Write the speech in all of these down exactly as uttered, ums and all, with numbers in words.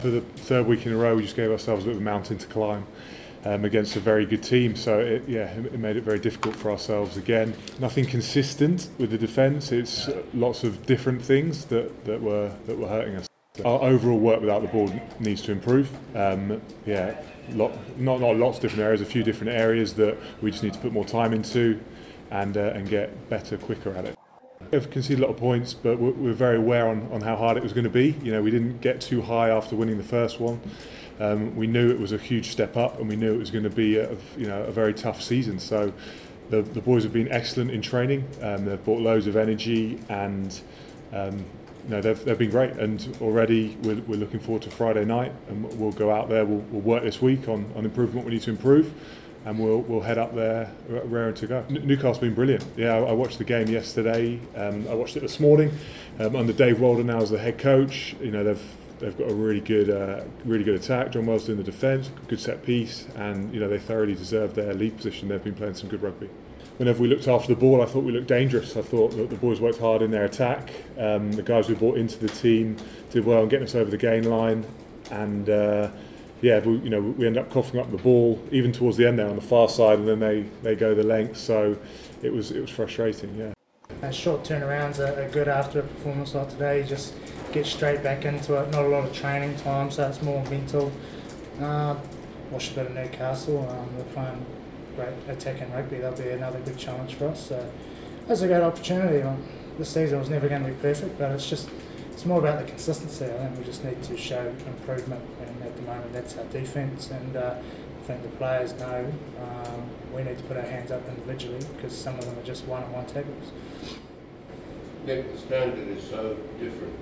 For the third week in a row, we just gave ourselves a bit of a mountain to climb um, against a very good team. So it, yeah, it made it very difficult for ourselves again. Nothing consistent with the defence. It's lots of different things that, that were that were hurting us. Our overall work without the ball needs to improve. Um, yeah, lot, not not lots of different areas. A few different areas that we just need to put more time into, and uh, and get better, quicker at it. We've conceded a lot of points, but we're, we're very aware on, on how hard it was going to be. You know, we didn't get too high after winning the first one. Um, we knew it was a huge step up, and we knew it was going to be a, you know, a very tough season. So the, the boys have been excellent in training. Um, they've brought loads of energy, and um, you know, they've they've been great. And already we're, we're looking forward to Friday night, and we'll go out there. We'll, we'll work this week on, on improving what we need to improve. And we'll we'll head up there raring to go. Newcastle's been brilliant. Yeah, I, I watched the game yesterday. Um, I watched it this morning um, under Dave Walder now as the head coach. You know, they've they've got a really good uh, really good attack. John Wells doing the defence, good set piece, and you know they thoroughly deserve their lead position. They've been playing some good rugby. Whenever we looked after the ball, I thought we looked dangerous. I thought that the boys worked hard in their attack. Um, the guys we brought into the team did well in getting us over the gain line, and. Uh, Yeah, we, you know, we end up coughing up the ball even towards the end there on the far side, and then they, they go the length. So it was it was frustrating. Yeah. Uh, short turnarounds are, are good after a performance like today. You just get straight back into it. Not a lot of training time, so it's more mental. Uh, watch a bit of Newcastle. Um, they're playing great attacking rugby. That'll be another good challenge for us. So that's a great opportunity. Um, this season was never going to be perfect, but it's just. It's more about the consistency. I think we just need to show improvement, and at the moment that's our defence. And uh, I think the players know um, we need to put our hands up individually because some of them are just one-on-one tackles. Nick, the standard is so different.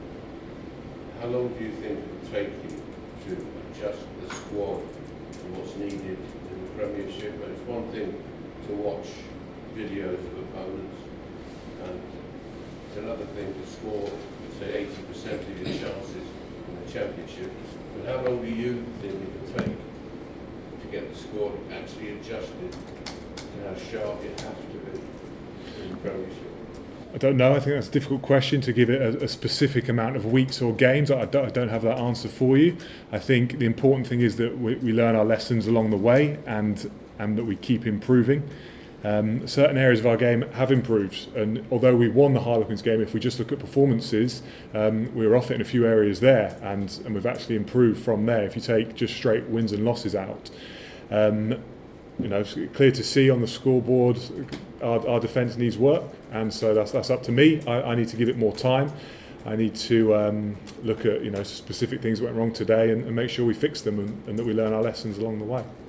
How long do you think it will take you to adjust the squad to what's needed in the Premiership? But it's one thing to watch videos of opponents, and it's another thing to score, say, eighty percent of your chances in the Championship. But how long do you think it will take to get the squad actually adjusted to how sharp you have to be in the Premiership? I don't know. I think that's a difficult question to give it a, a specific amount of weeks or games. I don't, I don't have that answer for you. I think the important thing is that we, we learn our lessons along the way, and and that we keep improving. Um, certain areas of our game have improved, and although we won the Harlequins game, if we just look at performances, um, we were off it in a few areas there, and, and we've actually improved from there. If you take just straight wins and losses out, um, you know, it's clear to see on the scoreboard our, our defence needs work, and so that's that's up to me. I, I need to give it more time. I need to um, look at you know specific things that went wrong today and, and make sure we fix them, and, and that we learn our lessons along the way.